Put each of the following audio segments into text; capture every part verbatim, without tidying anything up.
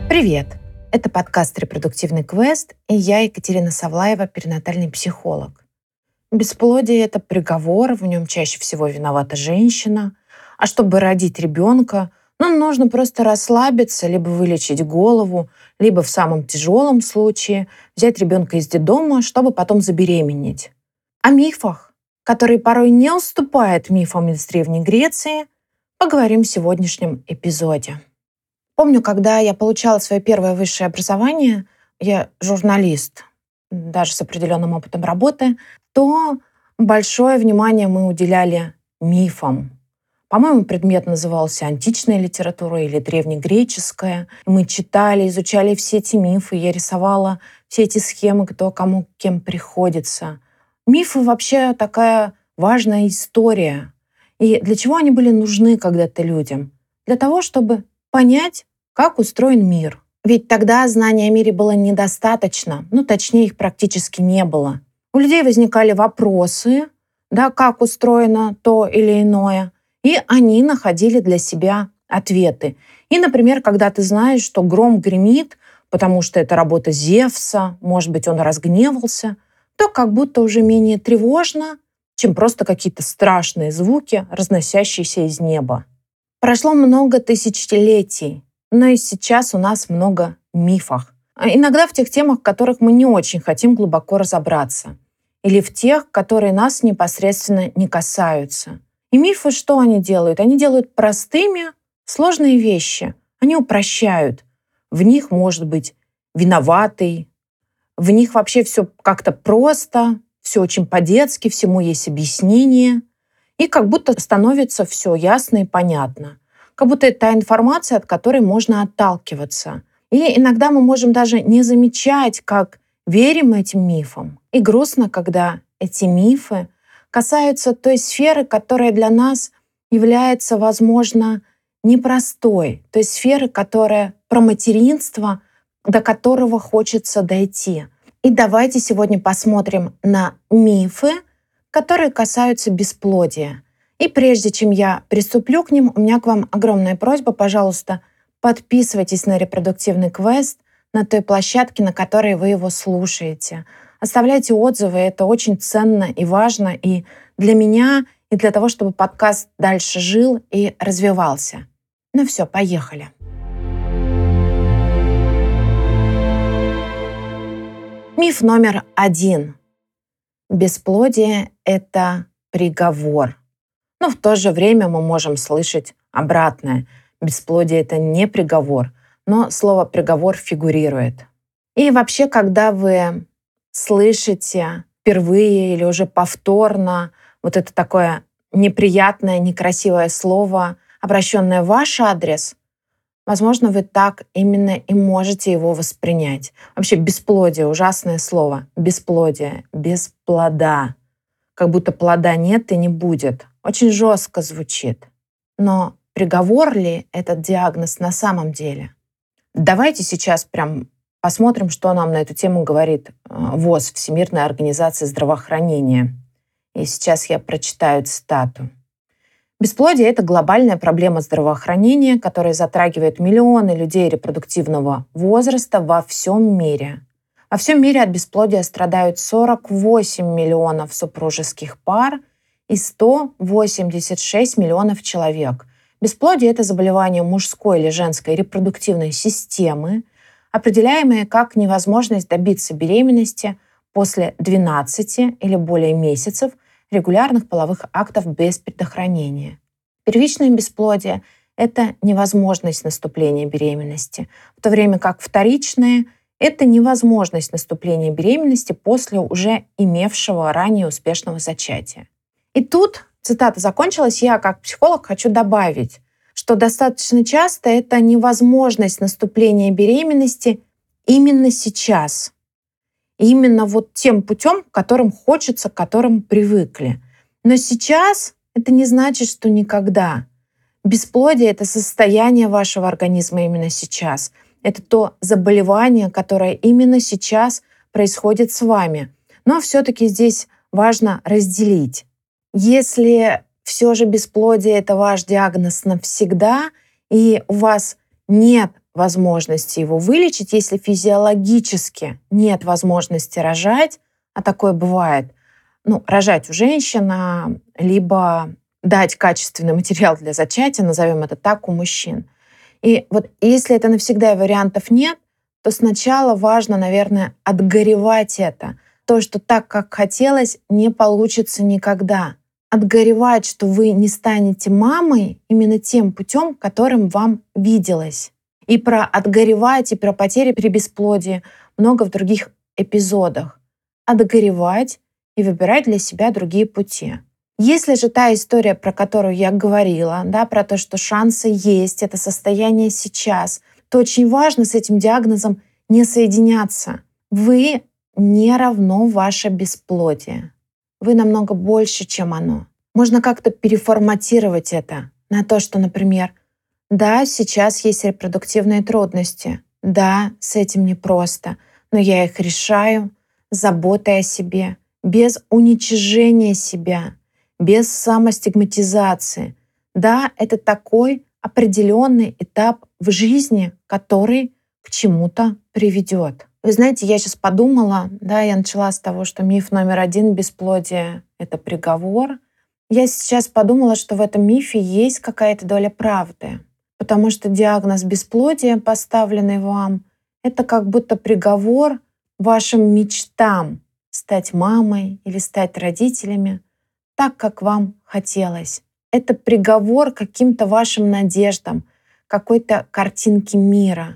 Привет! Это подкаст «Репродуктивный квест» и я, Екатерина Савлаева, перинатальный психолог. Бесплодие– это приговор, в нем чаще всего виновата женщина. А чтобы родить ребенка, ну, нужно просто расслабиться, либо вылечить голову, либо в самом тяжелом случае взять ребенка из детдома, чтобы потом забеременеть. О мифах, которые порой не уступают мифам из Древней Греции, поговорим в сегодняшнем эпизоде. Помню, когда я получала свое первое высшее образование, я журналист, даже с определенным опытом работы, то большое внимание мы уделяли мифам. По-моему, предмет назывался «Античная литература» или «Древнегреческая». Мы читали, изучали все эти мифы, я рисовала все эти схемы, кто кому кем приходится. Мифы вообще такая важная история. И для чего они были нужны когда-то людям? Для того, чтобы понять, как устроен мир. Ведь тогда знаний о мире было недостаточно, ну, точнее, их практически не было. У людей возникали вопросы, да, как устроено то или иное, и они находили для себя ответы. И, например, когда ты знаешь, что гром гремит, потому что это работа Зевса, может быть, он разгневался, то как будто уже менее тревожно, чем просто какие-то страшные звуки, разносящиеся из неба. Прошло много тысячелетий, но и сейчас у нас много мифов. А иногда в тех темах, в которых мы не очень хотим глубоко разобраться. Или в тех, которые нас непосредственно не касаются. И мифы что они делают? Они делают простыми сложные вещи. Они упрощают. В них может быть виноватый. В них вообще все как-то просто, все очень по-детски, всему есть объяснение. И как будто становится все ясно и понятно. Как будто это та информация, от которой можно отталкиваться. И иногда мы можем даже не замечать, как верим этим мифам. И грустно, когда эти мифы касаются той сферы, которая для нас является, возможно, непростой. Той сферы, которая про материнство, до которого хочется дойти. И давайте сегодня посмотрим на мифы, которые касаются бесплодия. И прежде чем я приступлю к ним, у меня к вам огромная просьба, пожалуйста, подписывайтесь на репродуктивный квест на той площадке, на которой вы его слушаете. Оставляйте отзывы, это очень ценно и важно и для меня, и для того, чтобы подкаст дальше жил и развивался. Ну все, поехали. Миф номер один. Бесплодие — это приговор. Но в то же время мы можем слышать обратное. Бесплодие — это не приговор, но слово «приговор» фигурирует. И вообще, когда вы слышите впервые или уже повторно вот это такое неприятное, некрасивое слово, обращенное в ваш адрес, возможно, вы так именно и можете его воспринять. Вообще бесплодие — ужасное слово. Бесплодие, без плода. Как будто плода нет и не будет. Очень жестко звучит. Но приговор ли этот диагноз на самом деле? Давайте сейчас прям посмотрим, что нам на эту тему говорит ВОЗ, Всемирная организация здравоохранения. И сейчас я прочитаю цитату. Бесплодие — это глобальная проблема здравоохранения, которая затрагивает миллионы людей репродуктивного возраста во всем мире. Во всем мире от бесплодия страдают сорок восемь миллионов супружеских пар и сто восемьдесят шесть миллионов человек. Бесплодие — это заболевание мужской или женской репродуктивной системы, определяемое как невозможность добиться беременности после двенадцати или более месяцев регулярных половых актов без предохранения. Первичное бесплодие — это невозможность наступления беременности, в то время как вторичное — это невозможность наступления беременности после уже имевшего ранее успешного зачатия. И тут, цитата закончилась, я как психолог хочу добавить, что достаточно часто это невозможность наступления беременности именно сейчас. Именно вот тем путем, которым хочется, к которым привыкли. Но сейчас это не значит, что никогда. Бесплодие — это состояние вашего организма именно сейчас. Это то заболевание, которое именно сейчас происходит с вами. Но все-таки здесь важно разделить. Если все же бесплодие — это ваш диагноз навсегда, и у вас нет возможности его вылечить, если физиологически нет возможности рожать, а такое бывает, ну, рожать у женщин, либо дать качественный материал для зачатия, назовем это так, у мужчин. И вот если это навсегда и вариантов нет, то сначала важно, наверное, отгоревать это. То, что так, как хотелось, не получится никогда. Отгоревать, что вы не станете мамой именно тем путем, которым вам виделось. И про отгоревать, и про потери при бесплодии много в других эпизодах. Отгоревать и выбирать для себя другие пути. Если же та история, про которую я говорила, да, про то, что шансы есть, это состояние сейчас, то очень важно с этим диагнозом не соединяться. Вы не равно ваше бесплодие. Вы намного больше, чем оно. Можно как-то переформатировать это на то, что, например, да, сейчас есть репродуктивные трудности. Да, с этим непросто, но я их решаю заботой о себе, без уничижения себя, без самостигматизации. Да, это такой определенный этап в жизни, который к чему-то приведет. Вы знаете, я сейчас подумала, да, я начала с того, что миф номер один — бесплодие — это приговор. Я сейчас подумала, что в этом мифе есть какая-то доля правды, потому что диагноз бесплодия, поставленный вам, это как будто приговор вашим мечтам стать мамой или стать родителями так, как вам хотелось. Это приговор каким-то вашим надеждам, какой-то картинке мира.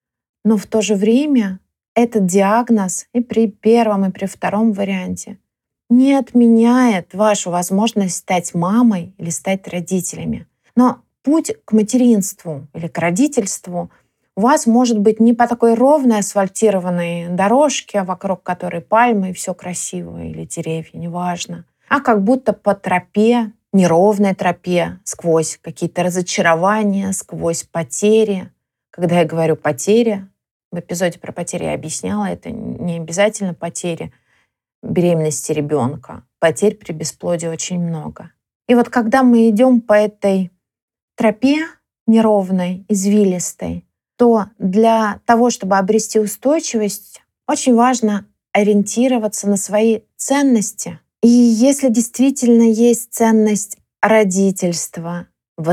Но в то же время этот диагноз и при первом, и при втором варианте не отменяет вашу возможность стать мамой или стать родителями. Но путь к материнству или к родительству у вас может быть не по такой ровной асфальтированной дорожке, вокруг которой пальмы и все красиво, или деревья, неважно, а как будто по тропе, неровной тропе, сквозь какие-то разочарования, сквозь потери. Когда я говорю «потери», в эпизоде про потери я объясняла, это не обязательно потери беременности ребенка. Потерь при бесплодии очень много. И вот когда мы идем по этой тропе неровной, извилистой, то для того, чтобы обрести устойчивость, очень важно ориентироваться на свои ценности. И если действительно есть ценность родительства,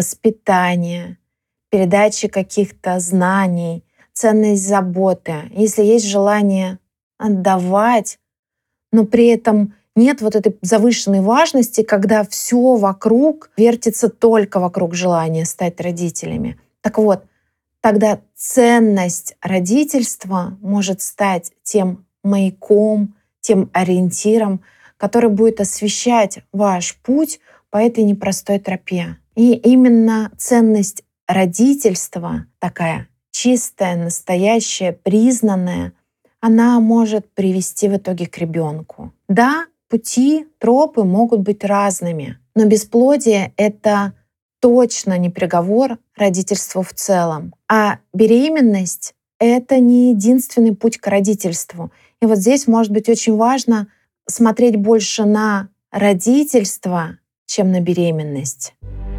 воспитания, передачи каких-то знаний, ценность заботы, если есть желание отдавать, но при этом нет вот этой завышенной важности, когда все вокруг вертится только вокруг желания стать родителями. Так вот, тогда ценность родительства может стать тем маяком, тем ориентиром, который будет освещать ваш путь по этой непростой тропе. И именно ценность родительства, такая чистая, настоящая, признанная, она может привести в итоге к ребенку. Да, пути, тропы могут быть разными, но бесплодие — это точно не приговор родительству в целом. А беременность — это не единственный путь к родительству. И вот здесь может быть очень важно смотреть больше на родительство, чем на беременность.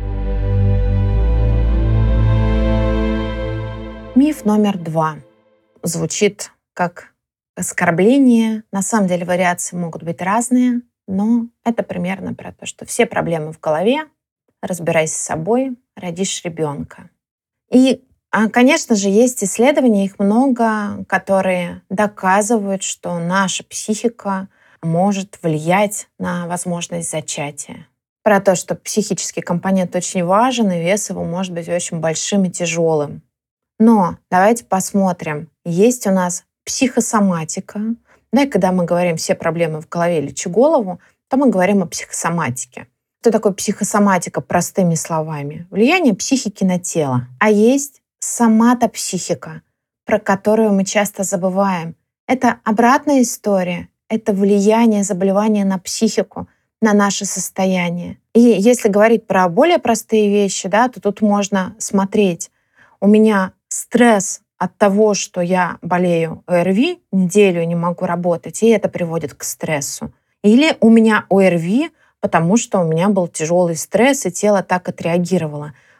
Миф номер два. Звучит как оскорбление. На самом деле вариации могут быть разные, но это примерно про то, что все проблемы в голове, разбирайся с собой, родишь ребенка. И, конечно же, есть исследования, их много, которые доказывают, что наша психика может влиять на возможность зачатия. Про то, что психический компонент очень важен, и вес его может быть очень большим и тяжелым. Но давайте посмотрим. Есть у нас психосоматика. Да, и когда мы говорим «все проблемы в голове, лечи голову», то мы говорим о психосоматике. Что такое психосоматика простыми словами? Влияние психики на тело. А есть соматопсихика, про которую мы часто забываем. Это обратная история. Это влияние заболевания на психику, на наше состояние. И если говорить про более простые вещи, да, то тут можно смотреть. У меня стресс от того, что я болею ОРВИ, неделю не могу работать, и это приводит к стрессу. Или у меня ОРВИ, потому что у меня был тяжелый стресс, и тело так отреагировало.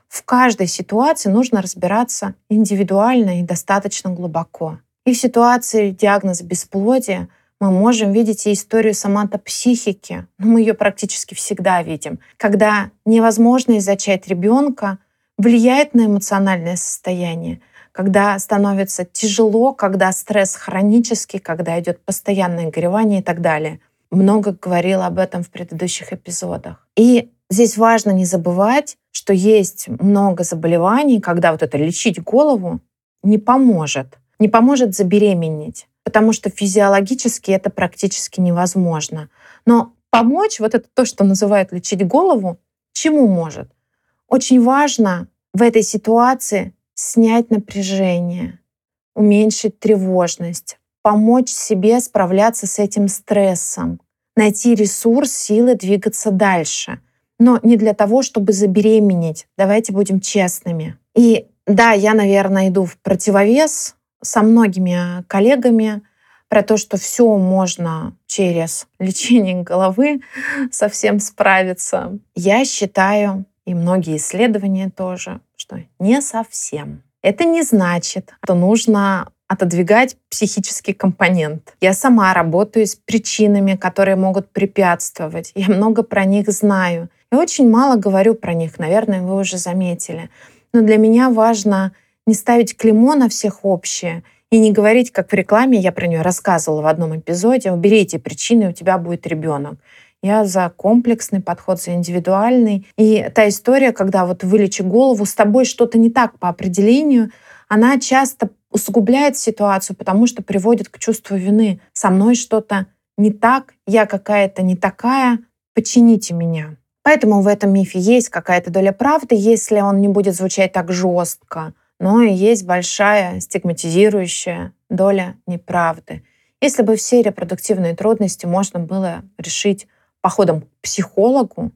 в каждой ситуации нужно разбираться индивидуально и достаточно глубоко. И в ситуации диагноза бесплодия мы можем видеть и историю соматопсихики, но мы ее практически всегда видим, когда невозможность зачать ребенка влияет на эмоциональное состояние, когда становится тяжело, когда стресс хронический, когда идет постоянное горевание и так далее. Много говорила об этом в предыдущих эпизодах. И здесь важно не забывать, что есть много заболеваний, когда вот это лечить голову не поможет. Не поможет забеременеть, потому что физиологически это практически невозможно. Но помочь, вот это то, что называют лечить голову, чему может? Очень важно в этой ситуации снять напряжение, уменьшить тревожность, помочь себе справляться с этим стрессом, найти ресурс, силы двигаться дальше. Но не для того, чтобы забеременеть. Давайте будем честными. И да, я, наверное, иду в противовес со многими коллегами про то, что все можно через лечение головы совсем справиться. Я считаю, и многие исследования тоже, что не совсем. Это не значит, что нужно отодвигать психический компонент. Я сама работаю с причинами, которые могут препятствовать. Я много про них знаю. И очень мало говорю про них, наверное, вы уже заметили. Но для меня важно не ставить клеймо на всех общее и не говорить, как в рекламе, я про нее рассказывала в одном эпизоде, убери эти причины, и у тебя будет ребенок. Я за комплексный подход, за индивидуальный. И та история, когда вот вылечи голову, с тобой что-то не так по определению, она часто усугубляет ситуацию, потому что приводит к чувству вины. Со мной что-то не так, я какая-то не такая, почините меня. Поэтому в этом мифе есть какая-то доля правды, если он не будет звучать так жестко, но и есть большая стигматизирующая доля неправды. Если бы все репродуктивные трудности можно было решить походом к психологу,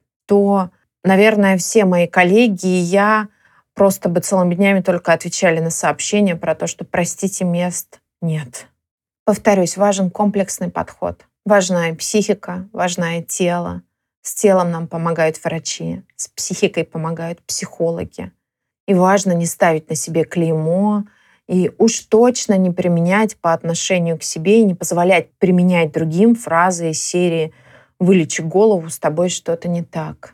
то, наверное, все мои коллеги и я просто бы целыми днями только отвечали на сообщения про то, что, простите, мест нет. Повторюсь, важен комплексный подход. Важна и психика, важна и тело. С телом нам помогают врачи, с психикой помогают психологи. И важно не ставить на себе клеймо, и уж точно не применять по отношению к себе и не позволять применять другим фразы из серии «вылечи голову, с тобой что-то не так».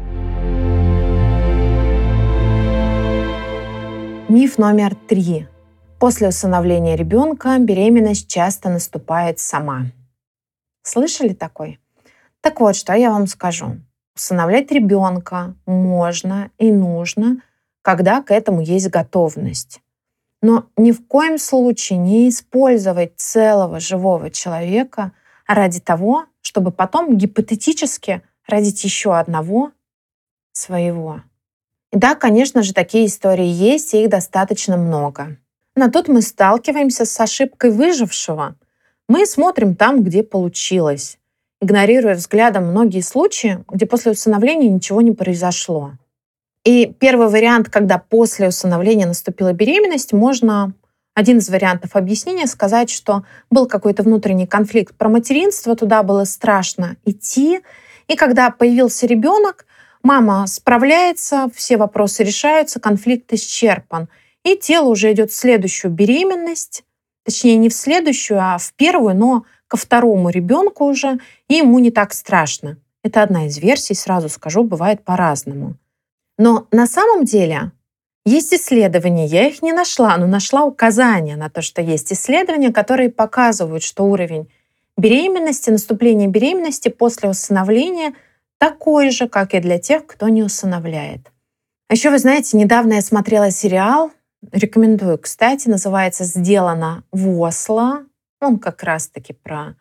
Миф номер три. После усыновления ребенка беременность часто наступает сама. Слышали такой? Так вот, что я вам скажу. Усыновлять ребенка можно и нужно, когда к этому есть готовность. Но ни в коем случае не использовать целого живого человека ради того, чтобы потом гипотетически родить еще одного своего. И да, конечно же, такие истории есть, и их достаточно много. Но тут мы сталкиваемся с ошибкой выжившего. Мы смотрим там, где получилось, игнорируя взглядом многие случаи, где после усыновления ничего не произошло. И первый вариант, когда после усыновления наступила беременность, можно, один из вариантов объяснения, сказать, что был какой-то внутренний конфликт про материнство, туда было страшно идти. И когда появился ребенок, мама справляется, все вопросы решаются, конфликт исчерпан. И тело уже идет в следующую беременность, точнее не в следующую, а в первую, но ко второму ребенку уже, и ему не так страшно. Это одна из версий, сразу скажу, бывает по-разному. Но на самом деле есть исследования, я их не нашла, но нашла указания на то, что есть исследования, которые показывают, что уровень беременности, наступление беременности после усыновления такой же, как и для тех, кто не усыновляет. А еще, вы знаете, недавно я смотрела сериал, рекомендую, кстати, называется «Сделано в Осло». Он как раз-таки про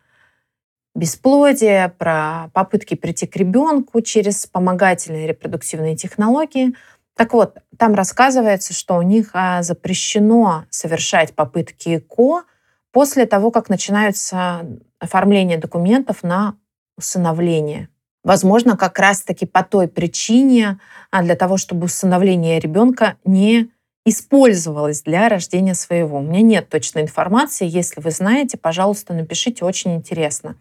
бесплодие, про попытки прийти к ребенку через вспомогательные репродуктивные технологии. Так вот, там рассказывается, что у них а, запрещено совершать попытки ЭКО после того, как начинается оформление документов на усыновление. Возможно, как раз-таки по той причине, а, для того, чтобы усыновление ребенка не использовалось для рождения своего. У меня нет точной информации. Если вы знаете, пожалуйста, напишите, очень интересно.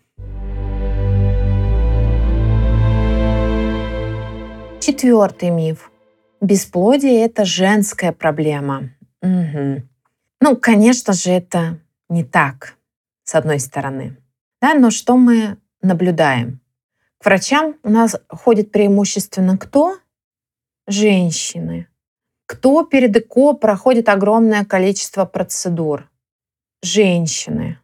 Четвертый миф. Бесплодие — это женская проблема. Мгм. Ну, конечно же, это не так, с одной стороны. Да, но что мы наблюдаем? К врачам у нас ходит преимущественно кто? Женщины. Кто перед ЭКО проходит огромное количество процедур? Женщины.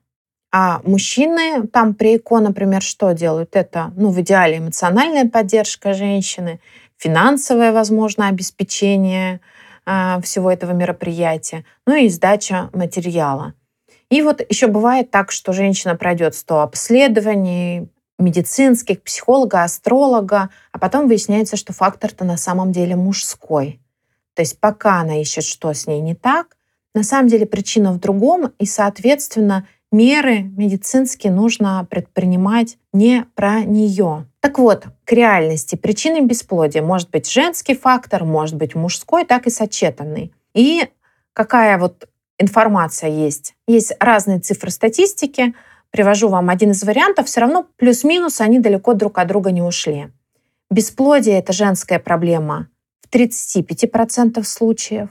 А мужчины там при ЭКО, например, что делают? Это, ну, в идеале эмоциональная поддержка женщины, финансовое, возможно, обеспечение а, всего этого мероприятия, ну и сдача материала. И вот еще бывает так, что женщина пройдет сто обследований медицинских, психолога, астролога, а потом выясняется, что фактор-то на самом деле мужской. То есть пока она ищет, что с ней не так, на самом деле причина в другом, и, соответственно, меры медицинские нужно предпринимать не про нее. Так вот, к реальности. Причиной бесплодия может быть женский фактор, может быть мужской, так и сочетанный. И какая вот информация есть? Есть разные цифры статистики. Привожу вам один из вариантов. Все равно плюс-минус они далеко друг от друга не ушли. Бесплодие — это женская проблема в тридцати пяти процентах случаев.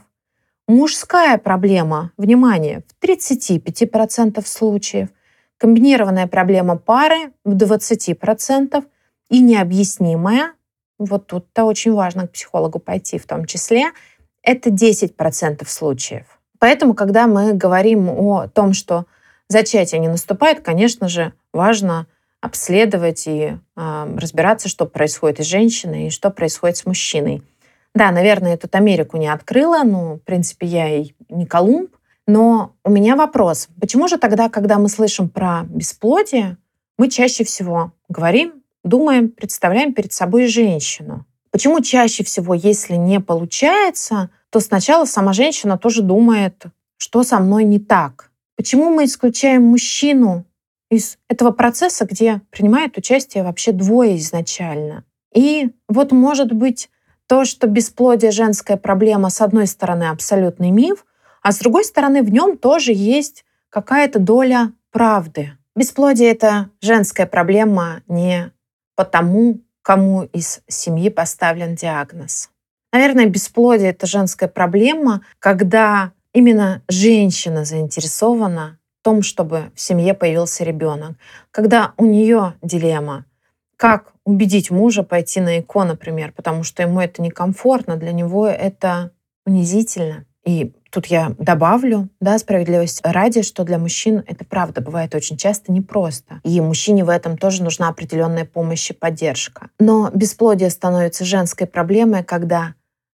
Мужская проблема, внимание, в тридцати пяти процентах случаев. Комбинированная проблема пары в двадцати процентах. И необъяснимая, вот тут-то очень важно к психологу пойти в том числе, это десять процентов случаев. Поэтому, когда мы говорим о том, что зачатие не наступает, конечно же, важно обследовать и э, разбираться, что происходит с женщиной и что происходит с мужчиной. Да, наверное, я тут Америку не открыла, но, в принципе, я и не Колумб. Но у меня вопрос. Почему же тогда, когда мы слышим про бесплодие, мы чаще всего говорим, думаем, представляем перед собой женщину? Почему чаще всего, если не получается, то сначала сама женщина тоже думает, что со мной не так? Почему мы исключаем мужчину из этого процесса, где принимает участие вообще двое изначально? И вот, может быть, то, что бесплодие — женская проблема, с одной стороны, абсолютный миф, а с другой стороны, в нем тоже есть какая-то доля правды. Бесплодие — это женская проблема не потому, кому из семьи поставлен диагноз. Наверное, бесплодие — это женская проблема, когда именно женщина заинтересована в том, чтобы в семье появился ребенок, когда у нее дилемма, как убедить мужа пойти на ЭКО, например, потому что ему это некомфортно, для него это унизительно. И тут я добавлю, да, справедливости ради, что для мужчин это правда бывает очень часто непросто. И мужчине в этом тоже нужна определенная помощь и поддержка. Но бесплодие становится женской проблемой, когда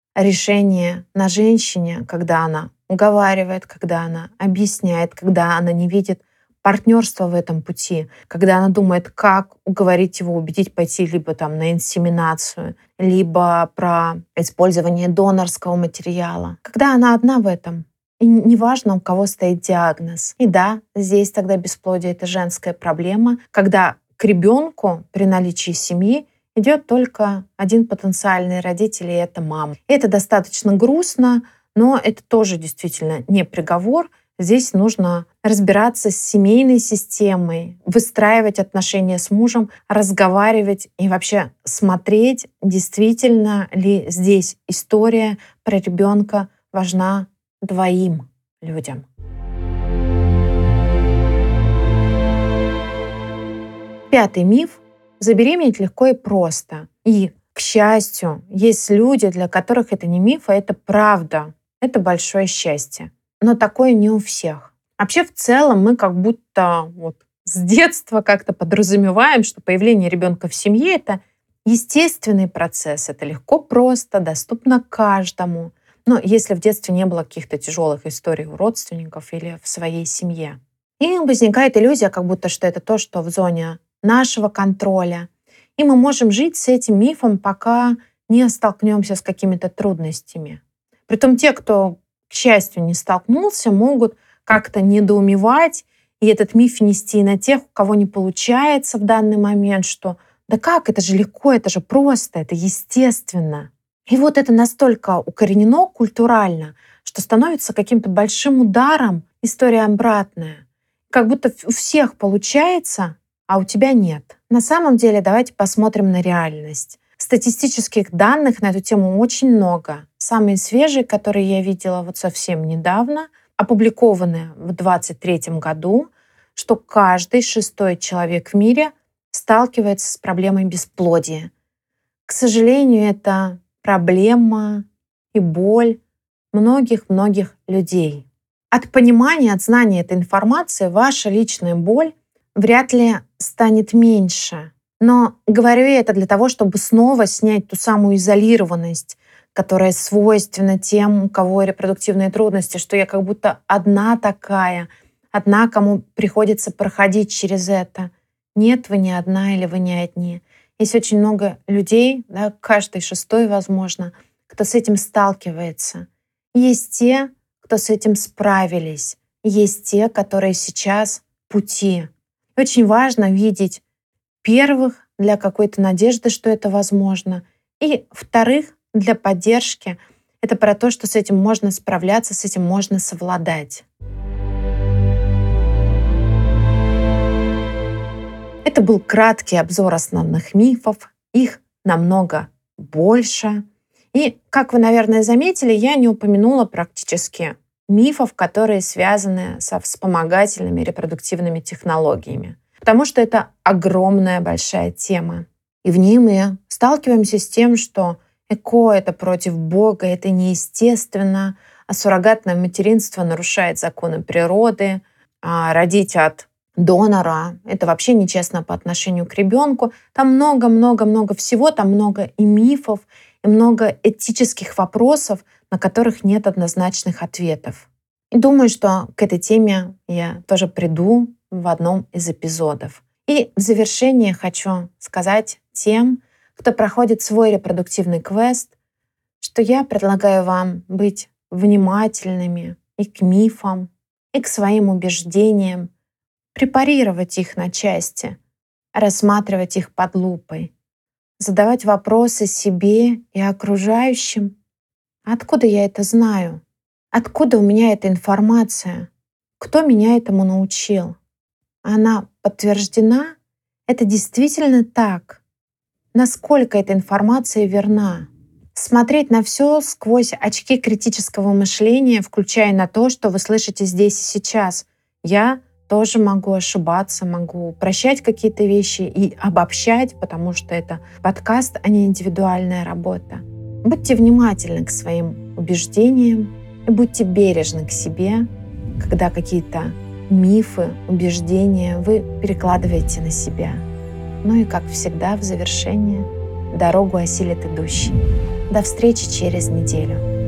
решение на женщине, когда она уговаривает, когда она объясняет, когда она не видит партнерство в этом пути, когда она думает, как уговорить его, убедить пойти либо там на инсеминацию, либо про использование донорского материала. Когда она одна в этом, и неважно, у кого стоит диагноз. И да, здесь тогда бесплодие — это женская проблема, когда к ребенку при наличии семьи идет только один потенциальный родитель, и это мама. И это достаточно грустно, но это тоже действительно не приговор. Здесь нужно разбираться с семейной системой, выстраивать отношения с мужем, разговаривать и вообще смотреть, действительно ли здесь история про ребенка важна двоим людям. Пятый миф. Забеременеть легко и просто. И, к счастью, есть люди, для которых это не миф, а это правда. Это большое счастье. Но такое не у всех. Вообще, в целом, мы как будто вот с детства как-то подразумеваем, что появление ребенка в семье — это естественный процесс, это легко, просто, доступно каждому. Но если в детстве не было каких-то тяжелых историй у родственников или в своей семье. И возникает иллюзия, как будто что это то, что в зоне нашего контроля. И мы можем жить с этим мифом, пока не столкнемся с какими-то трудностями. Притом те, кто, к счастью, не столкнулся, могут как-то недоумевать и этот миф нести на тех, у кого не получается в данный момент, что да как, это же легко, это же просто, это естественно. И вот это настолько укоренено культурально, что становится каким-то большим ударом история обратная. Как будто у всех получается, а у тебя нет. На самом деле, давайте посмотрим на реальность. Статистических данных на эту тему очень много. самые свежие, которые я видела вот совсем недавно, опубликованные в двадцать третьем году, что каждый шестой человек в мире сталкивается с проблемой бесплодия. К сожалению, это проблема и боль многих-многих людей. От понимания, от знания этой информации ваша личная боль вряд ли станет меньше. Но говорю я это для того, чтобы снова снять ту самую изолированность, которая свойственна тем, у кого репродуктивные трудности, что я как будто одна такая, одна, кому приходится проходить через это. Нет, вы не одна или вы не одни. Есть очень много людей, да, каждый шестой, возможно, кто с этим сталкивается. Есть те, кто с этим справились. Есть те, которые сейчас в пути. Очень важно видеть первых для какой-то надежды, что это возможно, и вторых для поддержки. Это про то, что с этим можно справляться, с этим можно совладать. Это был краткий обзор основных мифов. Их намного больше. И, как вы, наверное, заметили, я не упомянула практически мифов, которые связаны со вспомогательными репродуктивными технологиями. Потому что это огромная большая тема. И в ней мы сталкиваемся с тем, что ЭКО — это против Бога, это неестественно, а суррогатное материнство нарушает законы природы, а родить от донора — это вообще нечестно по отношению к ребенку. Там много-много-много всего, там много и мифов, и много этических вопросов, на которых нет однозначных ответов. И думаю, что к этой теме я тоже приду в одном из эпизодов. И в завершение хочу сказать тем, кто проходит свой репродуктивный квест, что я предлагаю вам быть внимательными и к мифам, и к своим убеждениям, препарировать их на части, рассматривать их под лупой, задавать вопросы себе и окружающим. Откуда я это знаю? Откуда у меня эта информация? Кто меня этому научил? Она подтверждена? Это действительно так? Насколько эта информация верна? Смотреть на все сквозь очки критического мышления, включая на то, что вы слышите здесь и сейчас. Я тоже могу ошибаться, могу прощать какие-то вещи и обобщать, потому что это подкаст, а не индивидуальная работа. Будьте внимательны к своим убеждениям и будьте бережны к себе, когда какие-то мифы, убеждения вы перекладываете на себя. Ну и, как всегда, в завершение, дорогу осилит идущий. До встречи через неделю.